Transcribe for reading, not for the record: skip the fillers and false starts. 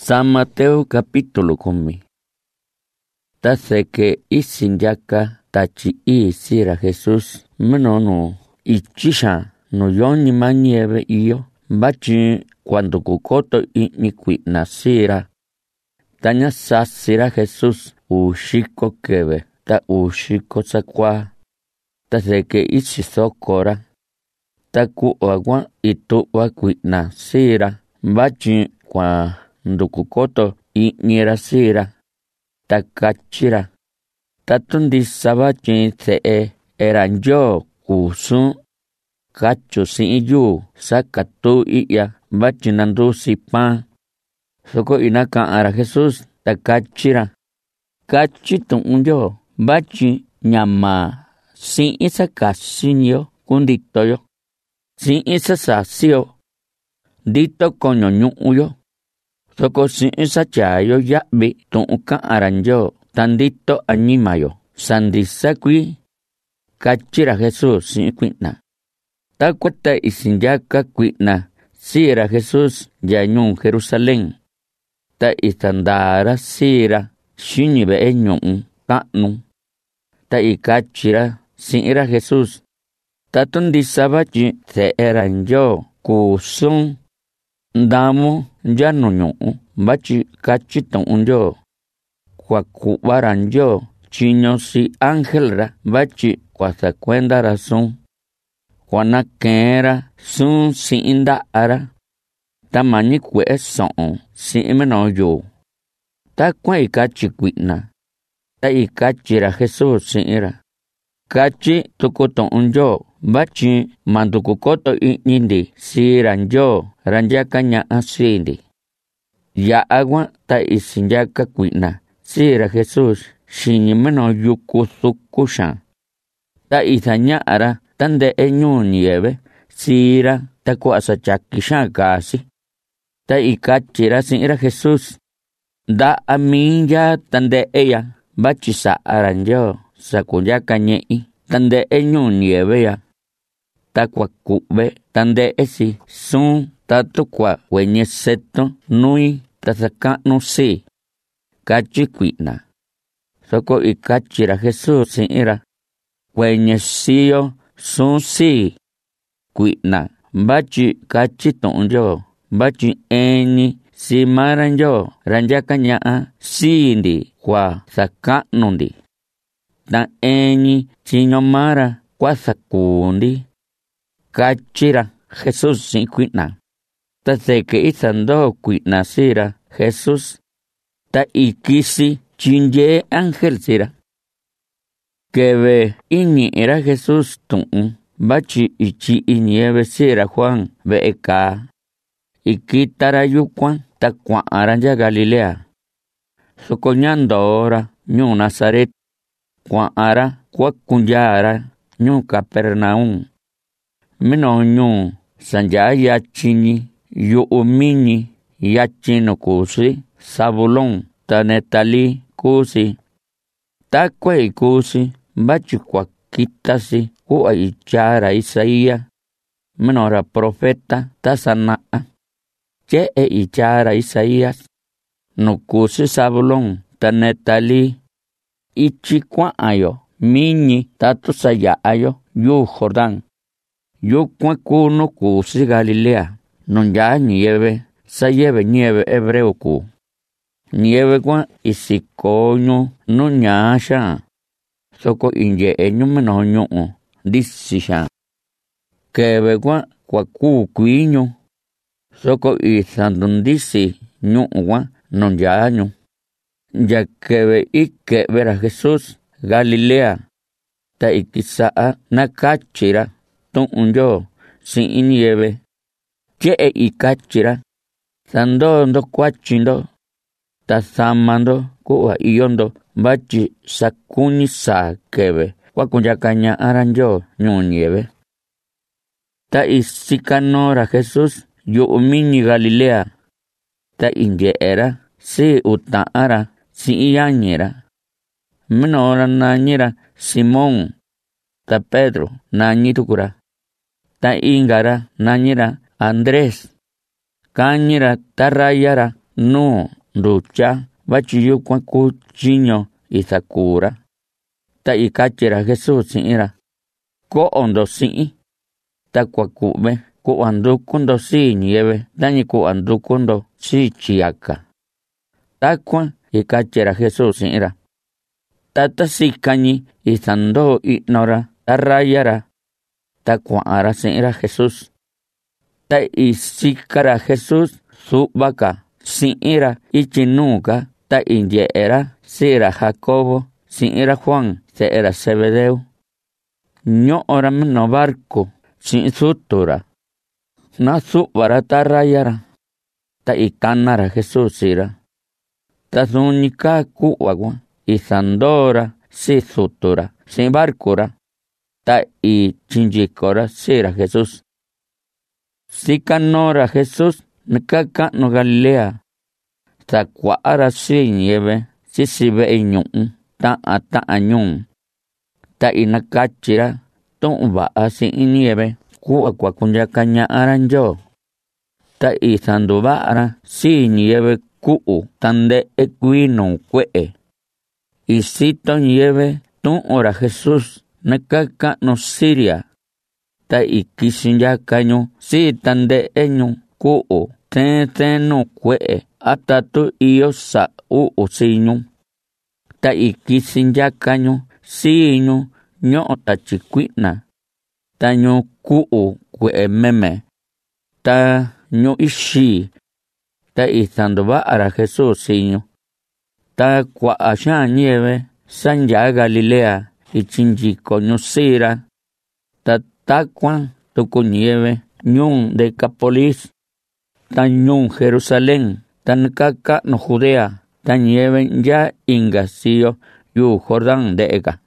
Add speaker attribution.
Speaker 1: San Mateo capítulo 10. Taseke isinyaka tachi sira Jesús mnono ichisha no yoni manieve iyo bachi cuando kukoto ni kuina sira tanya sasira Jesús ushiko kebe ta ushiko sakwa taseke isisokora taku agua itu wa kuina sira bachi kwa ndukukoto niera sira takachira tatundi sabachi se eranjo kusun kacho siyu sakatu iya bachi nandu sipan soko inaka ara Jesús takachira kachito unyo bachi nyama sin isa kasinyo kunditoyo sin isa sasio dito konyo uyo soko sin isa chayo yabi tunka aranjo tandito animayo sandisakwi kachira Jesús sin kuina takwata isinyaka kuina sira Jesús yanyun Jerusalén ta isandara sira shinibe enyun kanu ta ikachira sira Jesús tatundi sabachi se eranjo kusun ndamo janonyo bachi kachito unyo kwa kubaranjo chinyo si ángel bachi kwa sakwenda razón Juana kera sun si inda ara tamani kwe son si imeno yo ta kwa ikachi kuina ta ikachira Jesús si ira kachi tukoto unyo bachi mandukukoto inindi si ranjo ranjakanya asindi ya agua ta isinyaka kuina sira Jesús shinimeno yukusukusha ta isanya ara tande nieve sira ta kuasachakisha kasi ta ikachira sira Jesús da aminya tande ella bachisa aranjo sakunyaka nyei tande nieve ya ta kwakube tande esi sun tatu kwa wenye seto nui tasaka no si kachi kuina soko ikachira Jesús sira wenye siyo sun si kuina bachi kachi tonjo bachi eni si maranjo ranjaka nyaa sindi kwa saka nundi ta eni chinyo mara kwa sakundi kachira Jesús sin kuina ta seke isando kuina sira Jesús ta ikisi chinye ángel sira kebe ini era Jesús tun bachi ichi nieve sira Juan beeka ikitara yukwan ta kwa aranja Galilea sokonyando ora nyu Nazaret kwa ara kwa kunyara nyu Capernaum mino nyu sanjaya chini yu umini yachino kusi Zabulón ta Netali kusi ta kwe kusi bachi kwa kitasi kuwa ichara Isaías menora profeta ta sanaa che ichara Isaías no kusi Zabulón ta Netali ichi kwa ayo mini tatu saya ayo yu Jordán yu kwa kuno kusi Galilea non ya nieve sayebe nieve hebreo ku nieve kwa isikonyo no nyasha soko inje enyo meno nyo disisha kebe kwa kuinyo soko isandundisi nyo wa no nyanyo ya kebe ikebera Jesús Galilea ta ikisaa nakachira ton unyo sin nieve che ikachira sando kwachindo ta samando kuwa iyondo bachi sakuni sakebe kwa kunyakanya aranjo nieve ta isikanora Jesús yu umini Galilea ta inje era si utaara si iyanyera menora nanyera Simón ta Pedro nanyitukura ta ingara nanyera Andrés kanyira tarayara no nducha bachiyu ku chiño isakura. Ta ikachira Jesús si'ira. Ko'ondo si'i. Ta kuakube kuandukundo si nieve dañi kuandukundo si chiaka. Takwa ikachira Jesús si'ira. Tata sikañi isando ignora tarrayara. Ta kua'ara si'ira Jesús. Ta isikara Jesús subaka si'ira ichinuka ta inye'era si'ira Jacobo si'ira Juan se'era Zebedeo. Ño'ora mino barco sin sutura. Na subara tarrayara. Ta ikanara Jesús si'ira. Ta sunika ku'agua isandora si sutura sin barcora. Ta ichinjikora si'ira Jesús. Sikanora Jesús nakakano Galilea. Ta kua'ara si nieve si ve'i ñu'un ta'a ñun. Ta inakachira tu'va'a si nieve ku'a kunyakaña'ara nyo. Ta isanduva'ara si nieve ku'u tande'e kuino kue'e. Isito nieve tu'ora Jesús nakakano Siria. Ta ikisinyakañu si tande'eñu ku'u tenu kue'e atatu iyo sa'u siñu. Ta ikisinyakañu siñu ño'ota chikui'na. Ta ñu ku'u kue'e meme. Ta ñu ixi. Ta isanduva'ara Jesús siñu. Ta kua'a xaan nieve sanya Galilea ichinjikoñu si'ira. Ta takua tuku nieve ñun Decapolis. Ta ñun Jerusalén. Ta nakakano Judea. Ta nieve ya inga siyo yu Jordán de'ega.